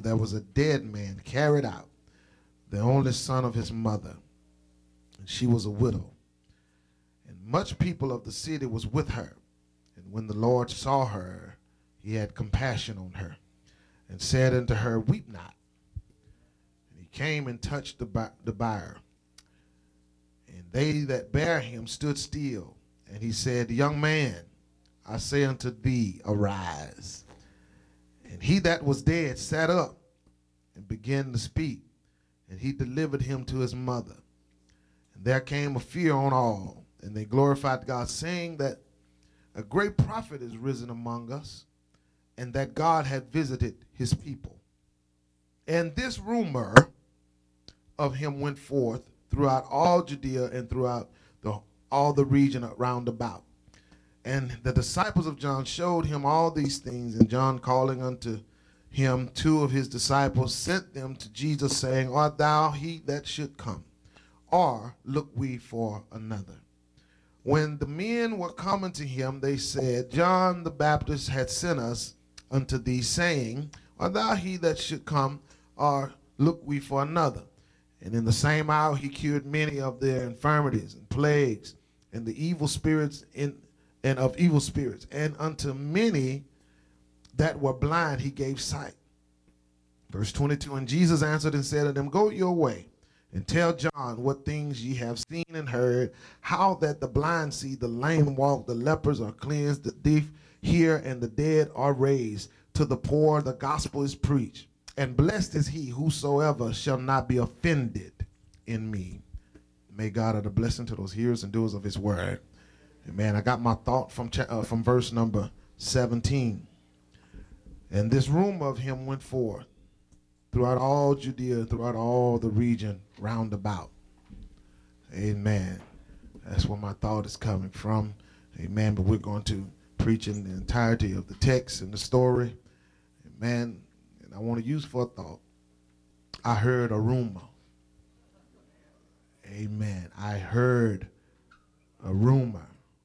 there was a dead man carried out, the only son of his mother, and she was a widow. And much people of the city was with her. And when the Lord saw her, he had compassion on her, and said unto her, Weep not. And he came and touched the bier. And they that bare him stood still. And he said, Young man, I say unto thee, arise. And he that was dead sat up and began to speak. And he delivered him to his mother. And there came a fear on all. And they glorified God, saying that a great prophet is risen among us, and that God had visited his people. And this rumor of him went forth throughout all Judea and throughout all the region round about. And the disciples of John showed him all these things, and John, calling unto him two of his disciples, sent them to Jesus, saying, Art thou he that should come, or look we for another? When the men were coming to him, they said, John the Baptist had sent us unto thee, saying, Art thou he that should come, or look we for another? And in the same hour he cured many of their infirmities and plagues, and the evil spirits and of evil spirits, and unto many that were blind he gave sight. Verse 22, and Jesus answered and said unto them, Go your way, and tell John what things ye have seen and heard, how that the blind see, the lame walk, the lepers are cleansed, the deaf hear, and the dead are raised. To the poor the gospel is preached. And blessed is he whosoever shall not be offended in me. May God add a blessing to those hearers and doers of his word. Amen. I got my thought from verse number 17. And this rumor of him went forth throughout all Judea, throughout all the region round about. Amen. That's where my thought is coming from. Amen. But we're going to preach in the entirety of the text and the story. Amen. And I want to use for a thought. I heard a rumor. Amen. I heard a rumor.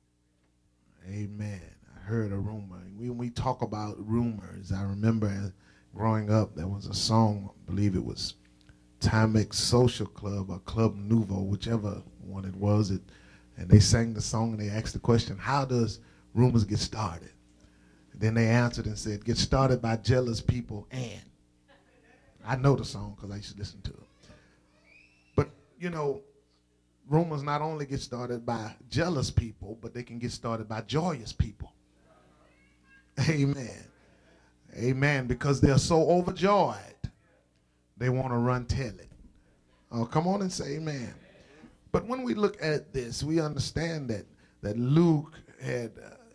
Amen. I heard a rumor. When we talk about rumors, I remember growing up, there was a song, I believe it was Timex Social Club or Club Nouveau, whichever one it was. And they sang the song and they asked the question, how does rumors get started? And then they answered and said, get started by jealous people and. I know the song because I used to listen to it. But, you know, rumors not only get started by jealous people, but they can get started by joyous people. Amen. Amen. Because they're so overjoyed, they want to run tell it. Oh, come on and say amen. But when we look at this, we understand that Luke had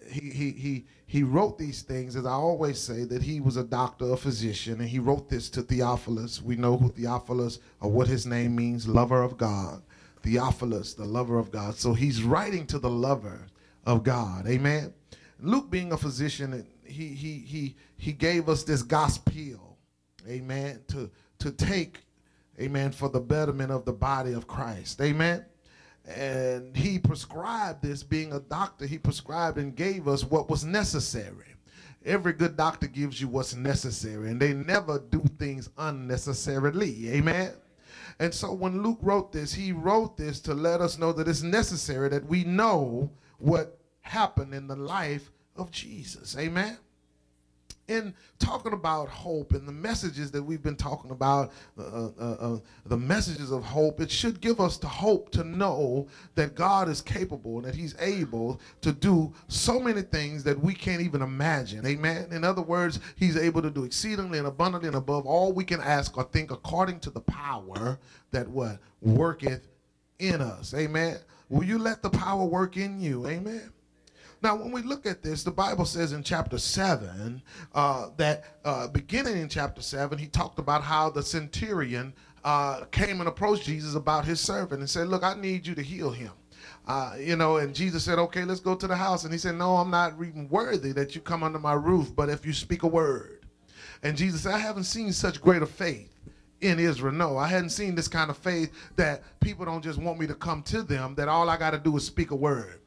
he wrote these things, as I always say, that he was a doctor, a physician, and he wrote this to Theophilus. We know who Theophilus, or what his name means, lover of God. Theophilus, the lover of God. So he's writing to the lover of God. Amen. Luke, being a physician, he gave us this gospel, amen, to take, amen, for the betterment of the body of Christ. Amen. And he prescribed this, being a doctor, he prescribed and gave us what was necessary. Every good doctor gives you what's necessary, and they never do things unnecessarily. Amen. And so when Luke wrote this, he wrote this to let us know that it's necessary that we know what happened in the life of Jesus. Amen. In talking about hope and the messages that we've been talking about, the messages of hope, it should give us the hope to know that God is capable and that he's able to do so many things that we can't even imagine. Amen. In other words, he's able to do exceedingly and abundantly and above all we can ask or think, according to the power that what worketh in us. Amen. Will you let the power work in you? Amen. Now, when we look at this, the Bible says in chapter 7 that beginning in chapter 7, he talked about how the centurion came and approached Jesus about his servant and said, look, I need you to heal him. And Jesus said, okay, let's go to the house. And he said, no, I'm not even worthy that you come under my roof, but if you speak a word. And Jesus said, I haven't seen such greater faith in Israel. No, I hadn't seen this kind of faith that people don't just want me to come to them, that all I got to do is speak a word.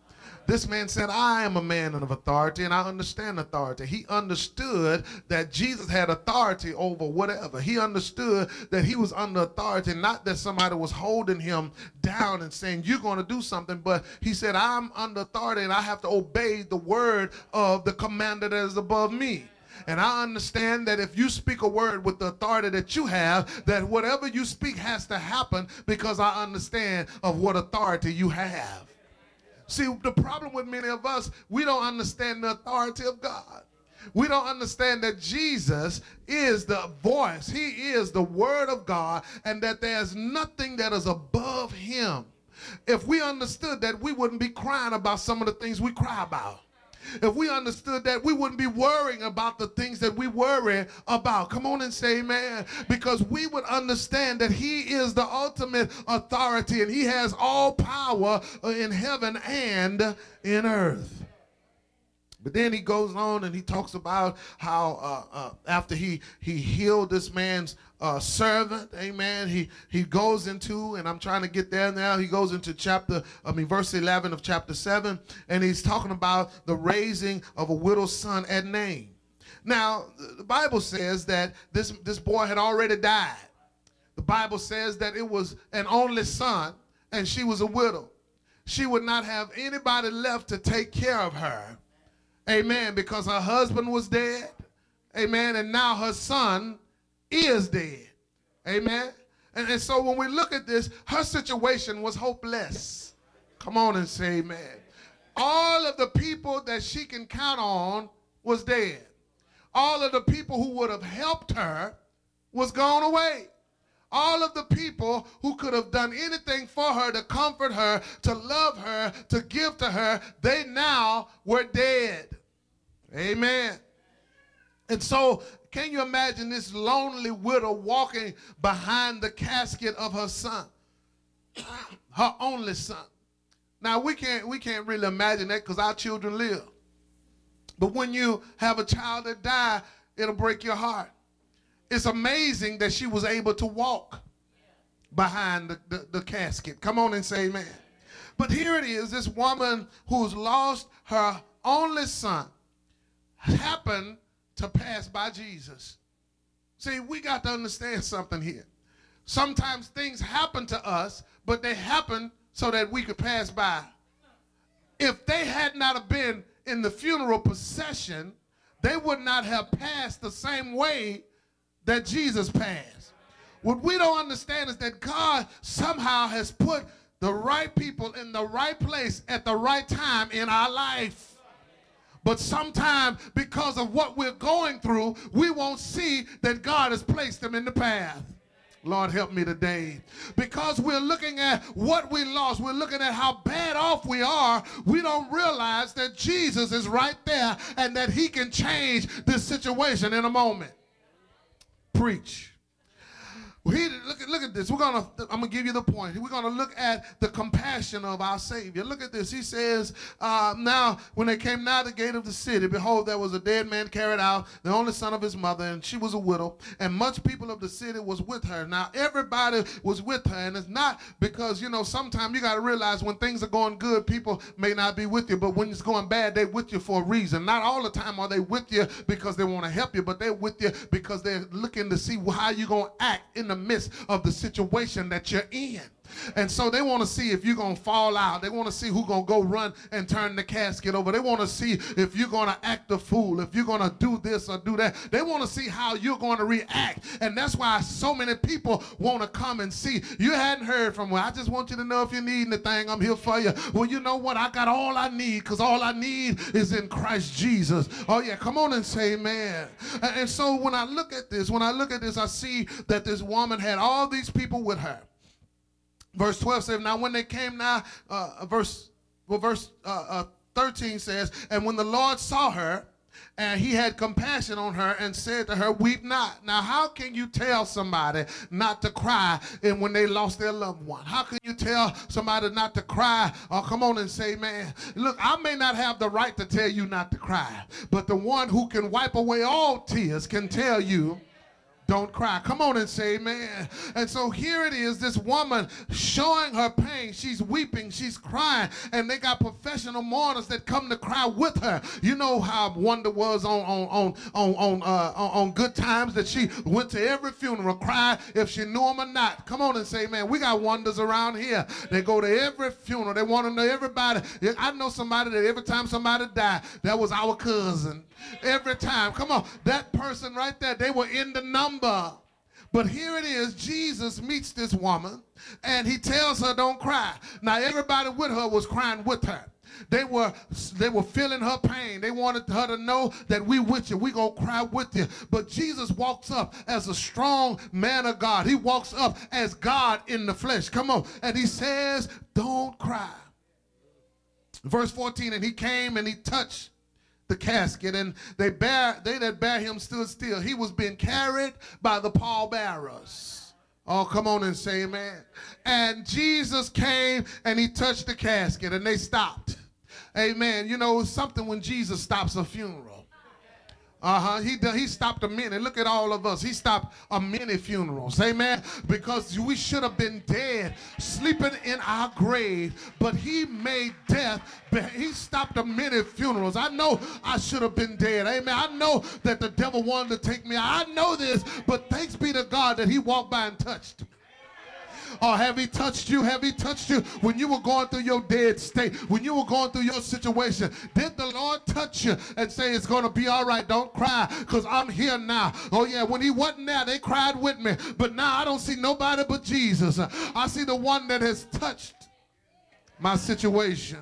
This man said, I am a man of authority and I understand authority. He understood that Jesus had authority over whatever. He understood that he was under authority, not that somebody was holding him down and saying, you're going to do something, but he said, I'm under authority and I have to obey the word of the commander that is above me. And I understand that if you speak a word with the authority that you have, that whatever you speak has to happen because I understand of what authority you have. See, the problem with many of us, we don't understand the authority of God. We don't understand that Jesus is the voice. He is the word of God, and that there's nothing that is above him. If we understood that, we wouldn't be crying about some of the things we cry about. If we understood that, we wouldn't be worrying about the things that we worry about. Come on and say amen. Because we would understand that he is the ultimate authority and he has all power in heaven and in earth. But then he goes on and he talks about how after he healed this man's servant, amen, he goes into, and I'm trying to get there now, he goes into verse 11 of chapter 7, and he's talking about the raising of a widow's son at Nain. Now, the Bible says that this boy had already died. The Bible says that it was an only son, and she was a widow. She would not have anybody left to take care of her. Amen, because her husband was dead, amen, and now her son is dead, amen. And so when we look at this, her situation was hopeless. Come on and say amen. All of the people that she can count on was dead. All of the people who would have helped her was gone away. All of the people who could have done anything for her, to comfort her, to love her, to give to her, they now were dead. Amen. And so, can you imagine this lonely widow walking behind the casket of her son, her only son? Now, we can't really imagine that because our children live. But when you have a child that dies, it'll break your heart. It's amazing that she was able to walk behind the casket. Come on and say amen. But here it is, this woman who's lost her only son happened to pass by Jesus. See, we got to understand something here. Sometimes things happen to us, but they happen so that we could pass by. If they had not have been in the funeral procession, they would not have passed the same way that Jesus passed. What we don't understand is that God somehow has put the right people in the right place at the right time in our life. But sometimes, because of what we're going through, we won't see that God has placed them in the path. Lord, help me today. Because we're looking at what we lost, we're looking at how bad off we are, we don't realize that Jesus is right there and that he can change this situation in a moment. Preach. Look at this. I'm gonna give you the point. We're gonna look at the compassion of our Savior. Look at this. He says, now when they came nigh the gate of the city, behold, there was a dead man carried out, the only son of his mother, and she was a widow, and much people of the city was with her. Now everybody was with her, and it's not because, sometimes you got to realize when things are going good, people may not be with you, but when it's going bad, they're with you for a reason. Not all the time are they with you because they want to help you, but they're with you because they're looking to see how you're going to act in the midst of the situation that you're in. And so they want to see if you're going to fall out. They want to see who's going to go run and turn the casket over. They want to see if you're going to act a fool, if you're going to do this or do that. They want to see how you're going to react. And that's why so many people want to come and see. You hadn't heard from me. I just want you to know if you need anything, I'm here for you. Well, you know what? I got all I need because all I need is in Christ Jesus. Oh, yeah. Come on and say amen. And so when I look at this, I see that this woman had all these people with her. Verse 12 says, now when they came now, verse 13 says, and when the Lord saw her, and he had compassion on her and said to her, weep not. Now, how can you tell somebody not to cry and when they lost their loved one? How can you tell somebody not to cry? Oh, come on and say, man, look, I may not have the right to tell you not to cry, but the one who can wipe away all tears can tell you don't cry. Come on and say amen. And so here it is, this woman showing her pain. She's weeping, she's crying, and they got professional mourners that come to cry with her. You know how Wanda was on Good Times, that she went to every funeral, cried if she knew him or not. Come on and say amen. We got wonders around here. They go to every funeral. They want to know everybody. I know somebody that every time somebody died, that was our cousin. Every time. Come on. That person right there, they were in the number. But here it is, Jesus meets this woman, and he tells her, don't cry. Now, everybody with her was crying with her. They were feeling her pain. They wanted her to know that we with you. We gonna cry with you. But Jesus walks up as a strong man of God. He walks up as God in the flesh. Come on. And he says, don't cry. Verse 14, and he came and he touched the casket, and they that bear him stood still. He was being carried by the pallbearers. Oh, come on and say amen. And Jesus came and he touched the casket, and they stopped. Amen. You know, it's something when Jesus stops a funeral. He stopped a minute. Look at all of us. He stopped a many funerals. Amen. Because we should have been dead, sleeping in our grave. But he made death. He stopped a many funerals. I know I should have been dead. Amen. I know that the devil wanted to take me out. I know this. But thanks be to God that he walked by and touched me. Or have he touched you? Have he touched you when you were going through your dead state? When you were going through your situation? Did the Lord touch you and say it's going to be all right? Don't cry because I'm here now. Oh yeah, when he wasn't there, they cried with me. But now I don't see nobody but Jesus. I see the one that has touched my situation.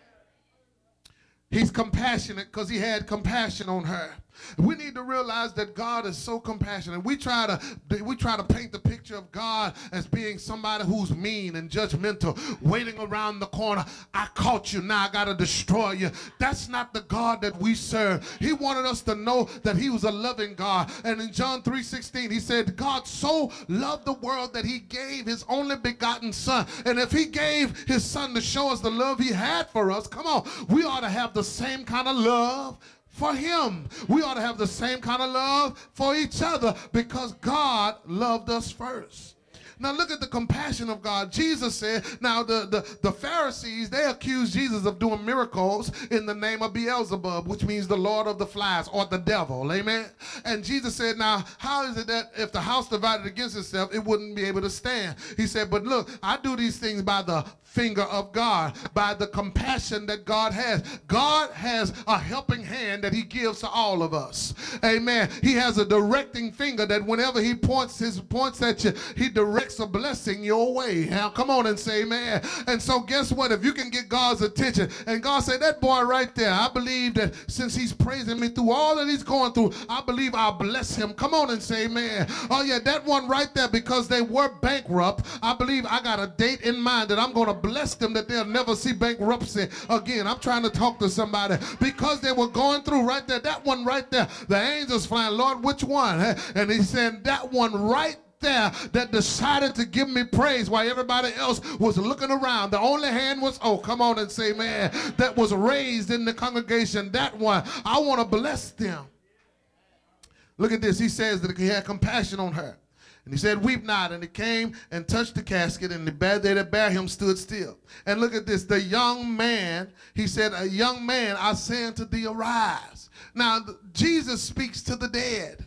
He's compassionate because he had compassion on her. We need to realize that God is so compassionate. We try to paint the picture of God as being somebody who's mean and judgmental, waiting around the corner. I caught you, now I got to destroy you. That's not the God that we serve. He wanted us to know that he was a loving God. And in John 3:16, he said, God so loved the world that he gave his only begotten son. And if he gave his son to show us the love he had for us, come on, we ought to have the same kind of love for him. We ought to have the same kind of love for each other because God loved us first. Now look at the compassion of God. Jesus said, now the Pharisees, they accused Jesus of doing miracles in the name of Beelzebub, which means the Lord of the Flies, or the devil. Amen. And Jesus said, now how is it that if the house divided against itself, it wouldn't be able to stand? He said, but look, I do these things by the finger of God, by the compassion that God has. God has a helping hand that he gives to all of us. Amen. He has a directing finger that whenever he points at you, he directs a blessing your way. Now come on and say amen. And so guess what? If you can get God's attention, and God said, that boy right there, I believe that since he's praising me through all that he's going through, I believe I'll bless him. Come on and say amen. Oh yeah, that one right there, because they were bankrupt, I believe I got a date in mind that I'm going to bless them that they'll never see bankruptcy again. I'm trying to talk to somebody because they were going through right there. That one right there, the angels flying, Lord, which one? And he said, that one right there that decided to give me praise while everybody else was looking around. The only hand was, oh, come on and say, man, that was raised in the congregation. That one, I want to bless them. Look at this. He says that he had compassion on her. And he said, weep not. And he came and touched the casket, and they that bare him stood still. And look at this. The young man, he said, a young man, I say unto thee, arise. Now, Jesus speaks to the dead.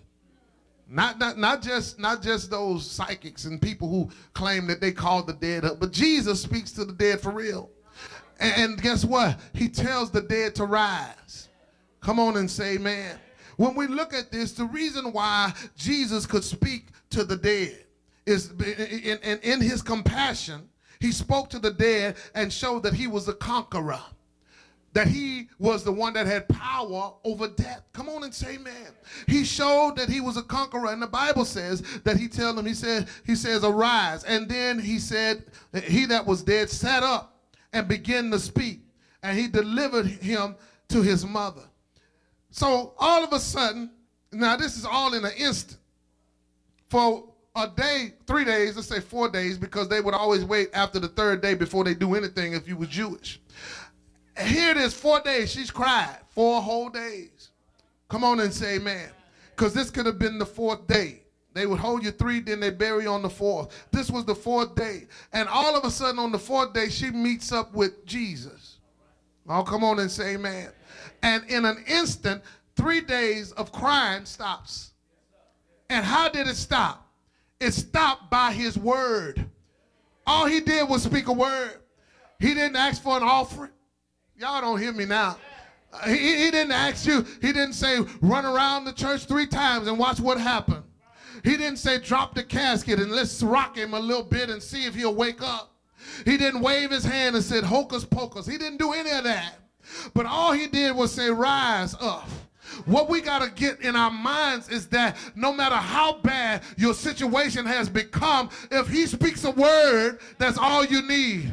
Not just those psychics and people who claim that they called the dead up, but Jesus speaks to the dead for real. And guess what? He tells the dead to rise. Come on and say amen. When we look at this, the reason why Jesus could speak to the dead is in his compassion, he spoke to the dead and showed that he was a conqueror, that he was the one that had power over death. Come on and say amen. He showed that he was a conqueror, and the Bible says that he told him, he says, arise. And then he said, he that was dead sat up and began to speak, and he delivered him to his mother. So all of a sudden, now this is all in an instant. For a day, 3 days, let's say 4 days, because they would always wait after the third day before they do anything if you were Jewish. Here it is, 4 days. She's cried 4 whole days. Come on and say amen. Because this could have been the 4th day. They would hold you 3, then they bury you on the 4th. This was the 4th day. And all of a sudden on the 4th day, she meets up with Jesus. Oh, come on and say amen. And in an instant, 3 days of crying stops. And how did it stop? It stopped by his word. All he did was speak a word. He didn't ask for an offering. Y'all don't hear me now. He didn't ask you. He didn't say run around the church 3 times and watch what happened. He didn't say drop the casket and let's rock him a little bit and see if he'll wake up. He didn't wave his hand and said hocus pocus. He didn't do any of that. But all he did was say rise up. What we got to get in our minds is that no matter how bad your situation has become, if he speaks a word, that's all you need.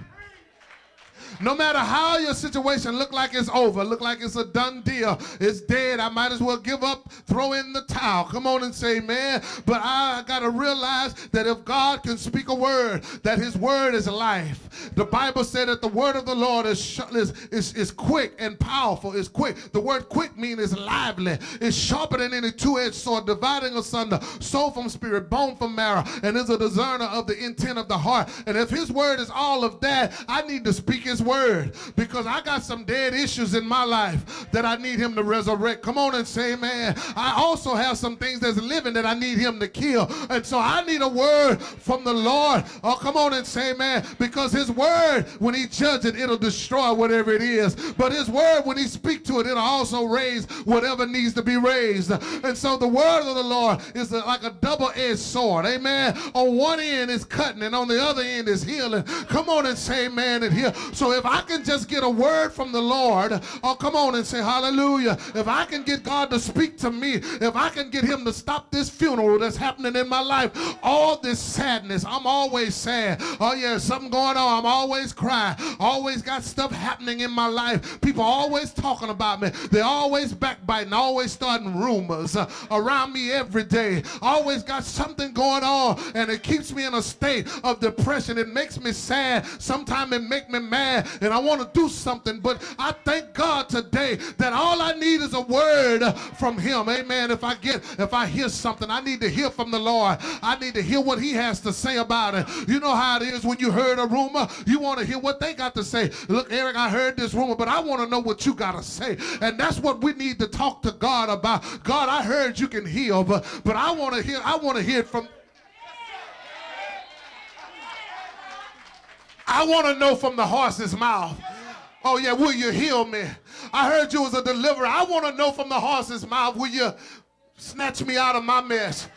No matter how your situation look like it's over, look like it's a done deal, it's dead, I might as well give up, throw in the towel. Come on and say, man. But I got to realize that if God can speak a word, that his word is life. The Bible said that the word of the Lord is quick and powerful. It's quick. The word quick means it's lively. It's sharper than any two-edged sword, dividing asunder soul from spirit, bone from marrow, and is a discerner of the intent of the heart. And if his word is all of that, I need to speak his word, because I got some dead issues in my life that I need him to resurrect. Come on and say, man. I also have some things that's living that I need him to kill. And so I need a word from the Lord. Oh, come on and say, man, because his word, when he judges it, it'll destroy whatever it is. But his word, when he speaks to it, it'll also raise whatever needs to be raised. And so the word of the Lord is like a double-edged sword. Amen. On one end is cutting and on the other end is healing. Come on and say, man, and here. So if I can just get a word from the Lord, oh, come on and say hallelujah. If I can get God to speak to me, if I can get him to stop this funeral that's happening in my life, all this sadness, I'm always sad. Oh yeah, something going on. I'm always crying. Always got stuff happening in my life. People always talking about me. They're always backbiting, always starting rumors around me every day. Always got something going on, and it keeps me in a state of depression. It makes me sad. Sometimes it makes me mad, and I want to do something. But I thank God today that all I need is a word from him. Amen. If I hear something, I need to hear from the Lord. I need to hear what he has to say about it. You know how it is when you heard a rumor, you want to hear what they got to say. Look, Eric, I heard this rumor, but I want to know what you got to say. And that's what we need to talk to God about. God, I heard you can heal, but I want to hear it from. I want to know from the horse's mouth. Oh yeah, will you heal me? I heard you was a deliverer. I want to know from the horse's mouth, will you snatch me out of my mess?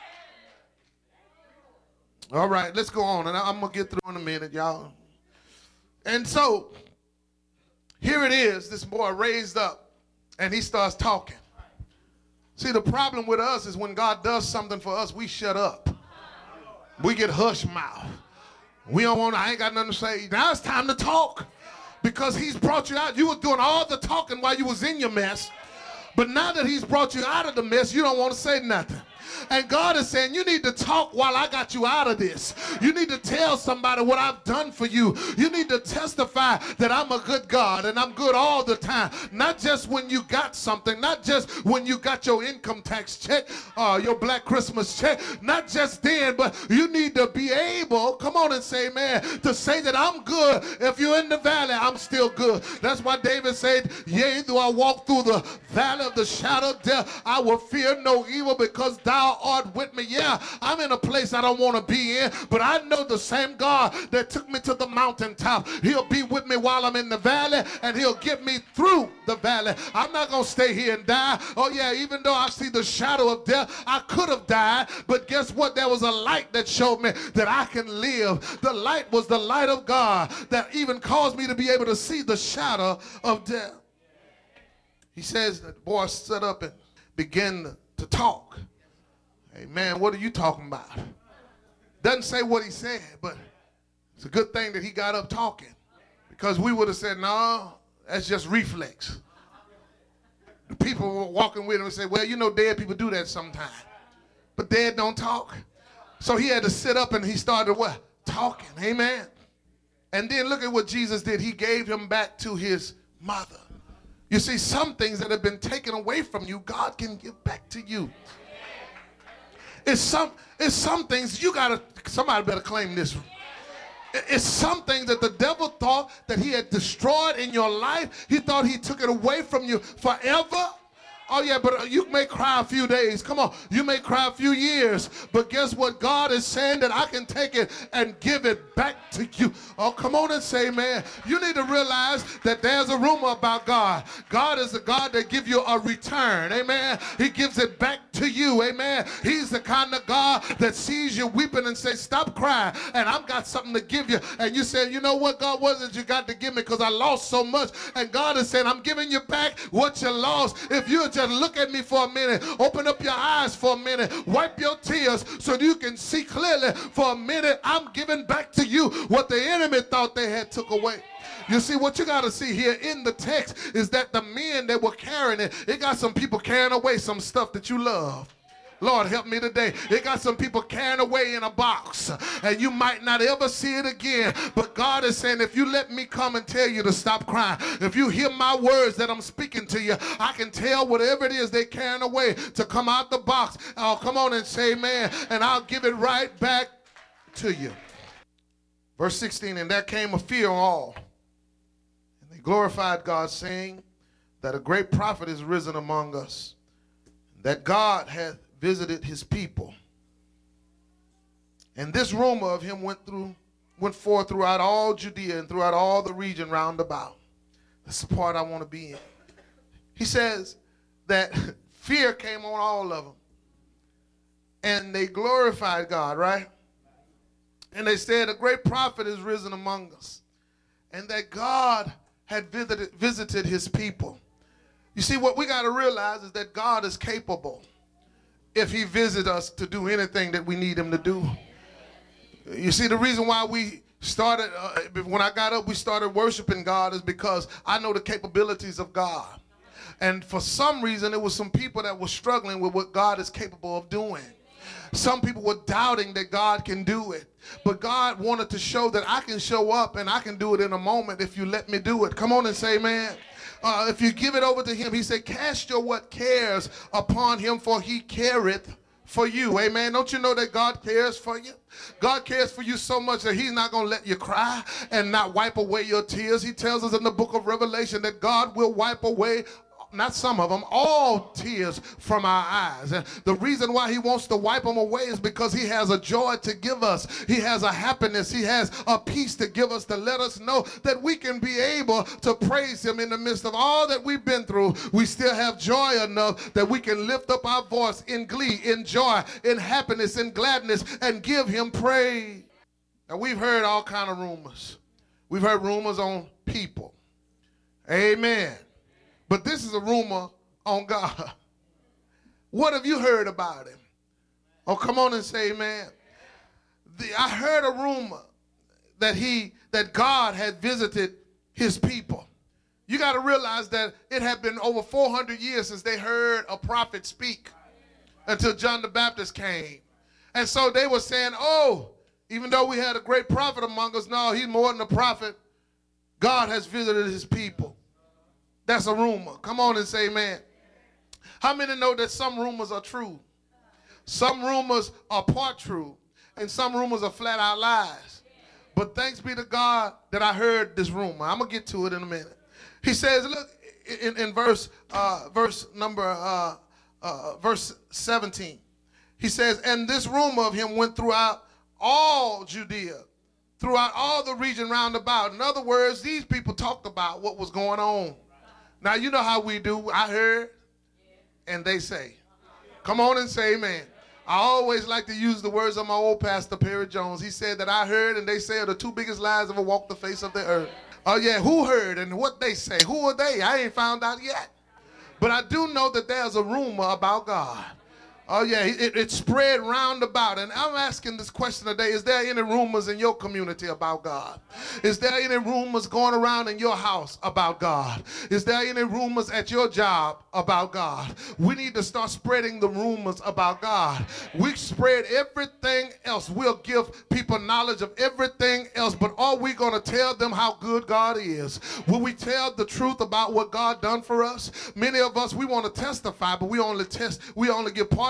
All right, let's go on, and I'm going to get through in a minute, y'all. And so, here it is, this boy raised up, and he starts talking. See, the problem with us is when God does something for us, we shut up. We get hush mouth. We don't want to, I ain't got nothing to say. Now it's time to talk, because he's brought you out. You was doing all the talking while you was in your mess, but now that he's brought you out of the mess, you don't want to say nothing. And God is saying, you need to talk while I got you out of this. You need to tell somebody what I've done for you. You need to testify that I'm a good God and I'm good all the time. Not just when you got something, not just when you got your income tax check, your Black Christmas check, not just then, but you need to be able, come on and say, man, to say that I'm good. If you're in the valley, I'm still good. That's why David said, yea, though I walk through the valley of the shadow of death, I will fear no evil, because thou art with me. Yeah, I'm in a place I don't want to be in, but I know the same God that took me to the mountaintop, he'll be with me while I'm in the valley, and he'll get me through the valley. I'm not going to stay here and die. Oh yeah, even though I see the shadow of death, I could have died, but guess what? There was a light that showed me that I can live. The light was the light of God that even caused me to be able to see the shadow of death. He says that the boy stood up and began to talk. Hey man, what are you talking about? Doesn't say what he said, but it's a good thing that he got up talking, because we would have said, no, that's just reflex. The people were walking with him and said, well, you know, dead people do that sometimes, but dead don't talk. So he had to sit up and he started what? Talking, amen. And then look at what Jesus did. He gave him back to his mother. You see, some things that have been taken away from you, God can give back to you. It's some things you gotta, somebody better claim this. It's something that the devil thought that he had destroyed in your life. He thought he took it away from you forever. Oh yeah, but you may cry a few days. Come on, you may cry a few years. But guess what? God is saying that I can take it and give it back to you. Oh, come on and say, man. You need to realize that there's a rumor about God. God is the God that gives you a return. Amen. He gives it back to you. Amen. He's the kind of God that sees you weeping and says, stop crying, and I've got something to give you. And you say, you know what, God, what is it you got to give me because I lost so much? And God is saying, I'm giving you back what you lost. If you just look at me for a minute, open up your eyes for a minute, wipe your tears so you can see clearly for a minute. I'm giving back to you what the enemy thought they had took away. You see, what you got to see here in the text is that the men that were carrying it got some people carrying away some stuff that you love. Lord, help me today. It got some people carrying away in a box, and you might not ever see it again. But God is saying, if you let me come and tell you to stop crying, if you hear my words that I'm speaking to you, I can tell whatever it is they're carrying away to come out the box. Oh, come on and say amen, and I'll give it right back to you. Verse 16, and there came a fear on all, and they glorified God, saying that a great prophet is risen among us, that God hath visited his people. And this rumor of him went forth throughout all Judea and throughout all the region round about. That's the part I want to be in. He says that fear came on all of them. And they glorified God, right? And they said, a great prophet is risen among us. And that God had visited his people. You see, what we got to realize is that God is capable, if he visits us, to do anything that we need him to do. You see, the reason why we started, when I got up, we started worshiping God is because I know the capabilities of God. And for some reason, there was some people that were struggling with what God is capable of doing. Some people were doubting that God can do it. But God wanted to show that I can show up and I can do it in a moment if you let me do it. Come on and say amen. If you give it over to him, he said, cast your what cares upon him, for he careth for you. Amen. Don't you know that God cares for you? God cares for you so much that he's not going to let you cry and not wipe away your tears. He tells us in the book of Revelation that God will wipe away, not some of them, all tears from our eyes. And the reason why he wants to wipe them away is because he has a joy to give us. He has a happiness. He has a peace to give us, to let us know that we can be able to praise him in the midst of all that we've been through. We still have joy enough that we can lift up our voice in glee, in joy, in happiness, in gladness, and give him praise. Now, we've heard all kind of rumors. We've heard rumors on people. Amen. But this is a rumor on God. What have you heard about him? Oh, come on and say amen. I heard a rumor that God had visited his people. You got to realize that it had been over 400 years since they heard a prophet speak until John the Baptist came. And so they were saying, oh, even though we had a great prophet among us, no, he's more than a prophet. God has visited his people. That's a rumor. Come on and say amen. How many know that some rumors are true? Some rumors are part true, and some rumors are flat out lies. But thanks be to God that I heard this rumor. I'm going to get to it in a minute. He says, look, in verse 17, he says, and this rumor of him went throughout all Judea, throughout all the region round about. In other words, these people talked about what was going on. Now, you know how we do. I heard, and they say. Come on and say amen. I always like to use the words of my old pastor, Perry Jones. He said that I heard and they say are the two biggest lies ever walked the face of the earth. Oh, yeah, who heard and what they say? Who are they? I ain't found out yet. But I do know that there's a rumor about God. Oh, yeah, it spread round about. And I'm asking this question today, is there any rumors in your community about God? Is there any rumors going around in your house about God? Is there any rumors at your job about God? We need to start spreading the rumors about God. We spread everything else. We'll give people knowledge of everything else, but are we going to tell them how good God is? Will we tell the truth about what God done for us? Many of us, we want to testify, but we only give part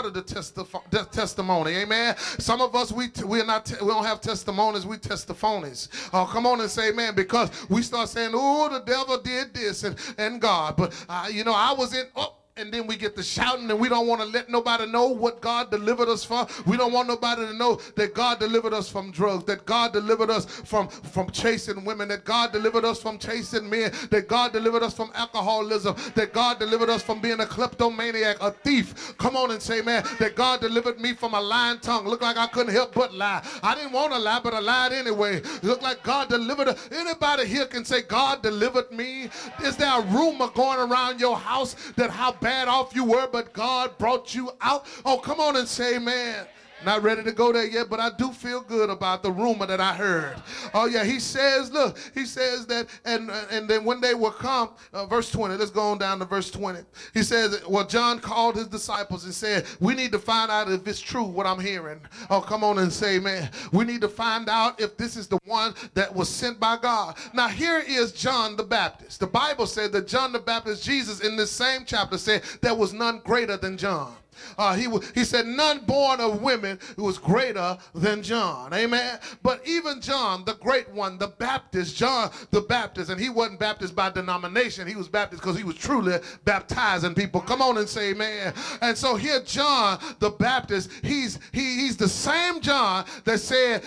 of the testimony. Amen. Some of us, we don't have testimonies, we testimonies. Oh, come on and say amen, because we start saying, oh, the devil did this and God. But, I was in, and then we get to shouting, and we don't want to let nobody know what God delivered us from. We don't want nobody to know that God delivered us from drugs, that God delivered us from chasing women, that God delivered us from chasing men, that God delivered us from alcoholism, that God delivered us from being a kleptomaniac, a thief. Come on and say, man, that God delivered me from a lying tongue. Looked like I couldn't help but lie. I didn't want to lie, but I lied anyway. Looked like God delivered us. Anybody here can say, God delivered me? Is there a rumor going around your house that how bad off you were, but God brought you out? Oh, come on and say amen. Not ready to go there yet, but I do feel good about the rumor that I heard. Oh, yeah, he says, look, he says that, and then when they will come, verse 20, let's go on down to verse 20. He says, well, John called his disciples and said, we need to find out if it's true what I'm hearing. Oh, come on and say, man, we need to find out if this is the one that was sent by God. Now, here is John the Baptist. The Bible said that John the Baptist, Jesus, in this same chapter said there was none greater than John. He said none born of women was greater than John. Amen. But even John, the great one, the Baptist, John the Baptist, and he wasn't Baptist by denomination. He was Baptist because he was truly baptizing people. Come on and say amen. And so here John the Baptist, he's the same John that said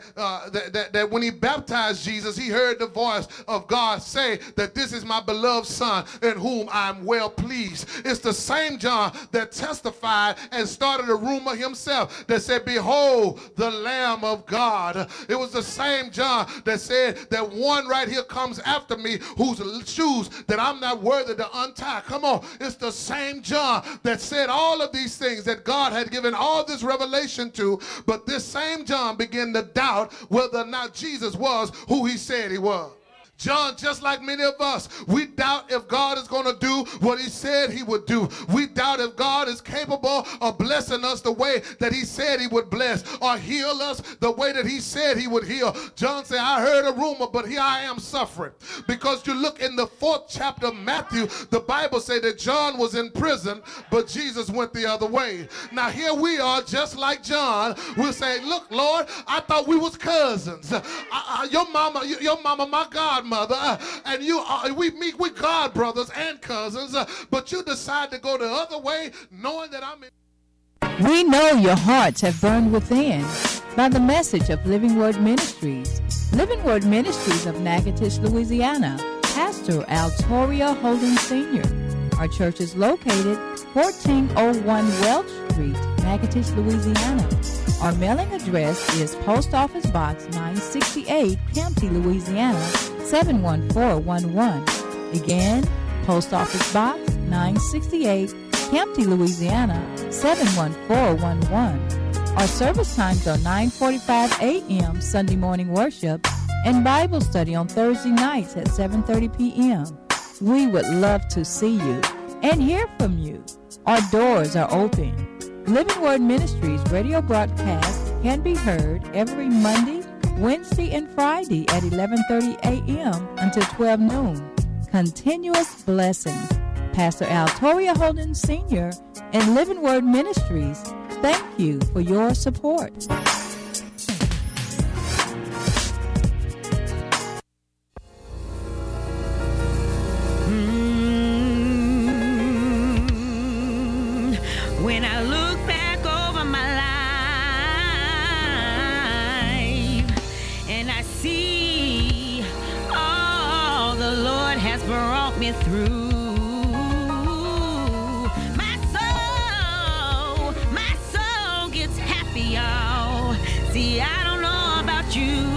that when he baptized Jesus, he heard the voice of God say that this is my beloved son in whom I'm well pleased. It's the same John that testified and started a rumor himself that said, behold, the Lamb of God. It was the same John that said that one right here comes after me whose shoes that I'm not worthy to untie. Come on. It's the same John that said all of these things that God had given all this revelation to, but this same John began to doubt whether or not Jesus was who he said he was. John, just like many of us, we doubt if God is going to do what he said he would do. We doubt if God is capable of blessing us the way that he said he would bless, or heal us the way that he said he would heal. John said, I heard a rumor, but here I am suffering. Because you look in the 4th chapter of Matthew, the Bible says that John was in prison, but Jesus went the other way. Now here we are, just like John. We'll say, look, Lord, I thought we was cousins. Your mama, my godmother, and we God brothers and cousins, but you decide to go the other way, knowing that I'm in. We know your hearts have burned within by the message of Living Word Ministries. Living Word Ministries of Natchitoches, Louisiana. Pastor Altoria Holden Sr. Our church is located 1401 Welch Street, Natchitoches, Louisiana. Our mailing address is Post Office Box 968, Campty, Louisiana 71411. Again, Post Office Box 968, Campty, Louisiana 71411. Our service times are 9:45 a.m. Sunday morning worship and Bible study on Thursday nights at 7:30 p.m. We would love to see you and hear from you. Our doors are open. Living Word Ministries radio broadcast can be heard every Monday, Wednesday, and Friday at 11:30 a.m. until 12 noon. Continuous blessings. Pastor Altoria Holden Sr. and Living Word Ministries, thank you for your support. When I look back over my life and I see all the Lord has brought me through, my soul gets happy, y'all. See, I don't know about you,